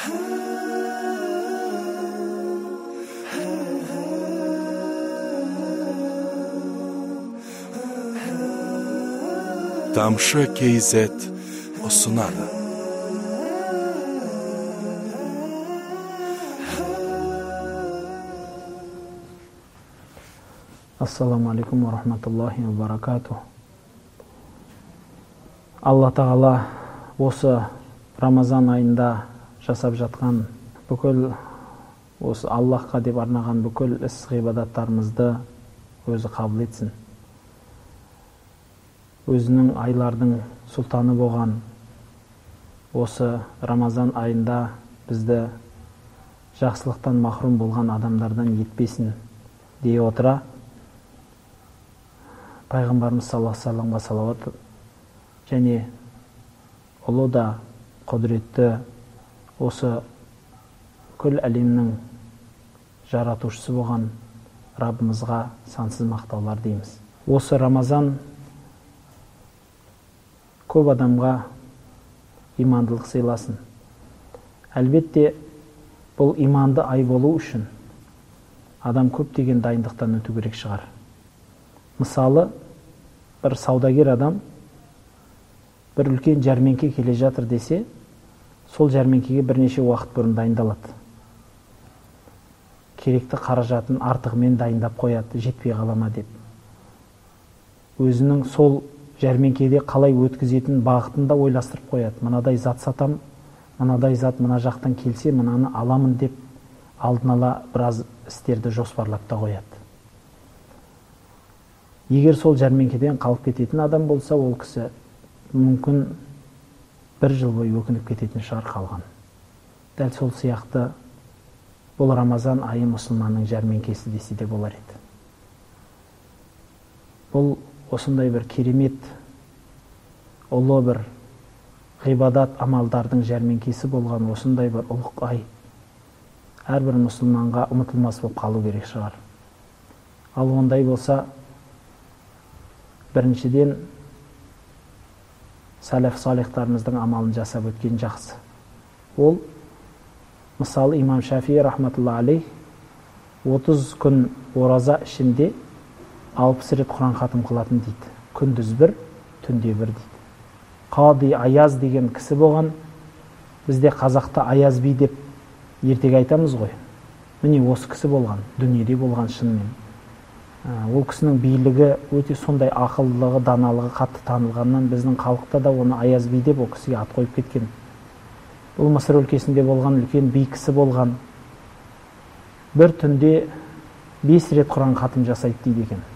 Тамшы KZ ұсынады. Ассаламу алейкум ва рахматуллахи ва баракату. Алла Тағала осы Рамазан айында жасап жатқан бүкіл осы Аллахқа деп арнаған бүкіл іс-ғибадаттарымызды өзі қабыл етсін. Өзінің айлардың сұлтаны болған осы Рамазан айында бізді жақсылықтан махрум болған адамдардан етпесін дей отыра, Пайғамбарымыз саллаллаху алейхи ва салламға салауат және ұлы да құдіретті осы бүкіл әлемнің жаратушысы болған Раббымызға сансыз мақтаулар дейміз. Осы Рамазан көп адамға имандылық сыйласын. Әлбетте, бұл иманды ай болу үшін адам көптеген дайындықтан өту керек шығар. Мысалы, бір саудагер адам бір үлкен жәрмеңке келе жатыр десе, сол жәрмеңкеге бірнеше уақыт бұрын дайындалады. Керекті қаражатын артығымен дайындап қояды, жетпей қалама деп. Өзінің сол жәрмеңкеде қалай өткізетін бағытын да ойластырып қояды. Мынадай зат сатам, мынадай зат мына жақтан келсе, мынаны аламын деп алдын ала біраз істерді жоспарлап та қояды. Егер сол жәрмеңкеден қалып кететін адам болса, ол кісі мүмкін бір жыл бойы өкініп кететін шығар қалған. Дәл сол сияқты бұл Рамазан айы мұсылманның жәрмеңкесі десе де болар еді. Бұл осындай бір керемет, ұлы бір ғибадат амалдардың жәрмеңкесі болған осындай бір ұлық ай әрбір мұсылманға ұмытылмас болып қалу керек шығар. Ал ондай болса, біріншіден сәләф салихтарымыздың амалын жасап өткен жақсы. Ол, мысалы, имам Шафии рахматулла алейх 30 күн ораза ішінде 60 рет Құран хатым қылатын дейді. Күндіз бір, түнде бір дейді. Қади Аяз деген кісі болған, бізде қазақта Аяз би деп ертеге айтамыз ғой. Міне осы кісі болған, дүниеде болған шынымен. Ол кісінің билігі өте сондай ақыллығы, даналығы қатты танылғаннан біздің халықта да оны Аяз би деп ол кісіге ат қойып кеткен. Бұл Мысыр өлкесінде болған үлкен би кісі болған. Бір түнде 5 рет Құран хатым жасайды дейді екен.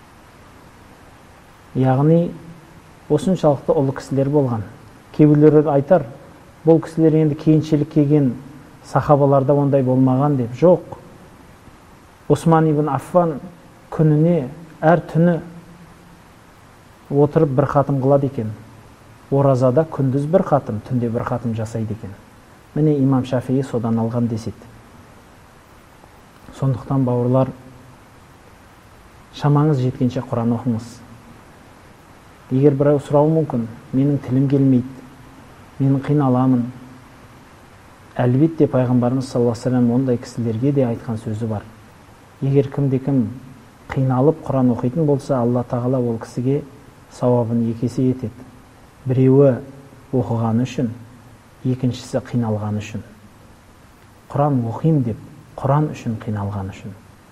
Яғни осыншалықты ұлы кісілер болған. Кейбіреулер айтар, бұл кісілер енді кейіншелік келген сахабаларда ондай болмаған деп. Жоқ. Осман ибн Аффан күніне, әр түні отырып бір хатым қылады екен. Оразада күндіз бір хатым, түнде бір хатым жасайды екен. Міне имам Шафии содан алған деседі. Сондықтан бауырлар, шамаңыз жеткенше Құран оқыңыз. Егер біреу сұрауы мүмкін, менің тілім келмейді, менің қиналамын. Әлбетте Пайғамбарымыз саллаллаху алейхи ва саллям ондай кісілерге де айтқан сөзі бар. Егер кімде-кім қиналып Құран оқитын болса, Алла Тағала ол кісіге сауабын 2 есе етеді. Біреуі оқыған үшін, екіншісі қиналған үшін. Құран оқим деп, Құран үшін қиналған үшін.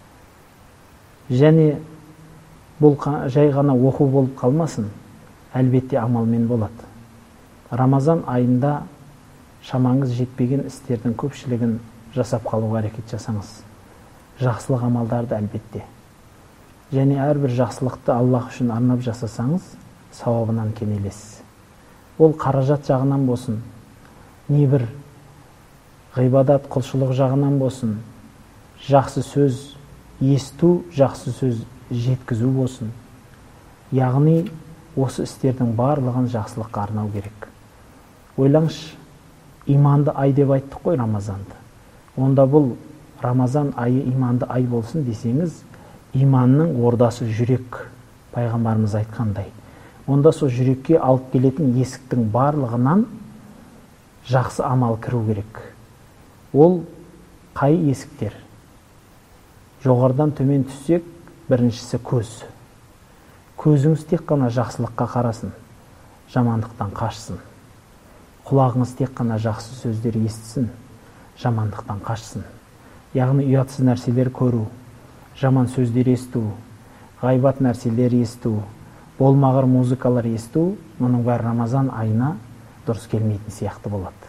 Және бұл жай ғана оқу болып қалмасын, әлбетте амалмен болады. Рамазан айында шамаңыз жетпеген істердің көпшілігін жасап қалуға әрекет жасаңыз. Жақсылық амалдарды әлбетте. Және әрбір жақсылықты Аллах үшін арнап жасасаңыз, сауабынан кенелесіз. Ол қаражат жағынан болсын, не бір ғибадат, құлшылық жағынан болсын, жақсы сөз есту, жақсы сөз жеткізу болсын. Яғни осы істердің барлығын жақсылыққа арнау керек. Ойлаңызшы, иманды ай деп айттық қой Рамазанды. Онда бұл Рамазан айы иманды ай болсын десеңіз, иманның ордасы жүрек, Пайғамбарымыз айтқандай. Онда сол жүрекке алып келетін есіктің барлығынан жақсы амал кіру керек. Ол қай есіктер? Жоғарыдан төмен түссек, біріншісі көз. Көзіңіз тек қана жақсылыққа қарасын, жамандықтан қашсын. Құлағыңыз тек қана жақсы сөздер естісін, жамандықтан қашсын. Яғни ұятсыз нәрселер көру, жаман сөздер есту, ғайбат нәрселер есту, болмағыр музыкалар есту, мұның бәрі Рамазан айына дұрыс келмейтін сияқты болады.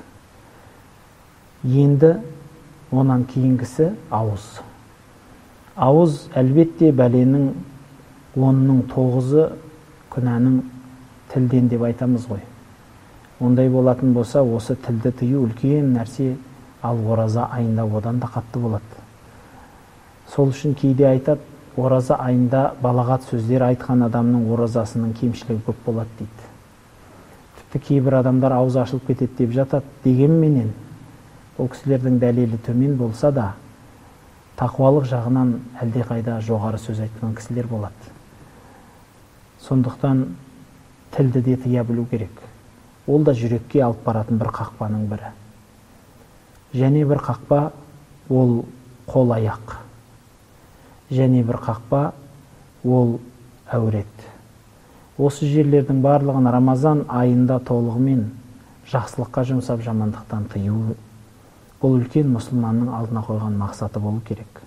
Енді онан кейінгісі ауыз. Ауыз әлбетте бәленің 10-ның 9-ы күнәнің тілден деп айтамыз ғой. Ондай болатын болса, осы тілді тыю үлкен нәрсе, ал ораза айында одан да қатты болады. Сол үшін кейде айтады, ораза айында балағат сөздер айтқан адамның оразасының кемшілігі көп болады дейді. Тіпті кейбір адамдар ауыз ашылып кетеді деп жатады. Дегенменен, ол кісілердің дәлелі төмен болса да, тақуалық жағынан әлдеқайда жоғары сөз айтқан кісілер болады. Сондықтан тілді де тыя білу керек. Ол да жүрекке алып баратын бір қақпаның бірі. Және бір қақпа ол қол аяқ. Және бір қақпа ол әурет. Осы жерлердің барлығын Рамазан айында толығымен жақсылыққа жұмсап, жамандықтан тыю. Бұл үлкен мұсылманның алдына қойған мақсаты болу керек.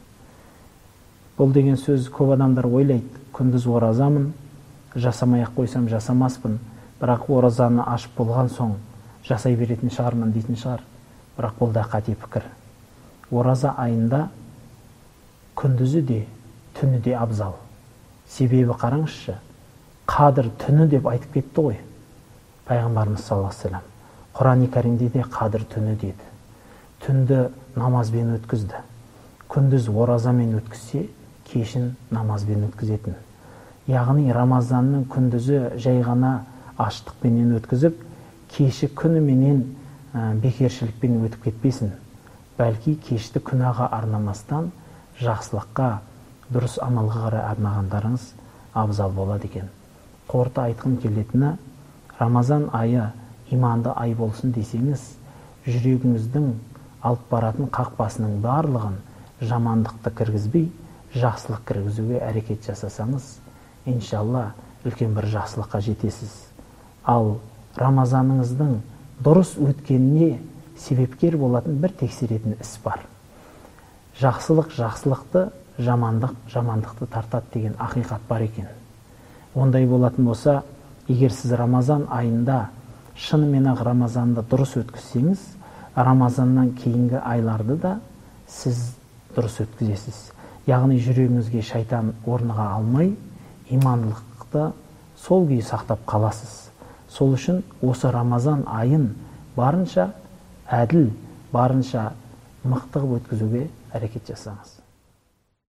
Бұл деген сөз көп адамдар ойлайды, күндіз оразамын, жасамай-ақ қойсам жасамаспын, бірақ оразаны ашып болған соң жасай беретін шығармын дейтін шығар. Бірақ бұл да қате пікір. Ораза айында күндізі де, түні де абзал. Себебі қараңызшы, қадір түні деп айтып кетті ғой. Пайғамбарымыз саллаллаху алейхи ва саллям. Құран-ы Кәрімде де қадір түні деді. Түнді намазбен өткізді. Күндіз оразамен өткізсе, кешін намазбен өткізетін. Яғни Рамазанның күндізі жай ғана аштықпенен өткізіп, кеші күніменен бекершілікпен өтіп кетпесін. Бәлки кешті күнәға арнамастан жақсылыққа, дұрыс амалға қарай арнағандарыңыз абзал болады екен. Қорыта айтқым келетіні, Рамазан айы иманды ай болсын десеңіз, жүрегіңіздің алып баратын қақпасының барлығын жамандықты кіргізбей, жақсылық кіргізуге әрекет жасасаңыз, иншалла үлкен бір жақсылыққа жетесіз. Ал Рамазаныңыздың дұрыс өткеніне себепкер болатын бір тексеретін іс бар. Жақсылық жақсылықты, жамандық жамандықты тартады деген ақиқат бар екен. Ондай болатын болса, егер сіз Рамазан айында шынымен-ақ Рамазанды дұрыс өткізсеңіз, Рамазаннан кейінгі айларды да сіз дұрыс өткізесіз. Яғни жүрегіңізге шайтан орныға алмай, имандылықты сол күйі сақтап қаласыз. Сол үшін осы Рамазан айын барынша әділ, барынша мықты өткізуге әрекет жасаңыз.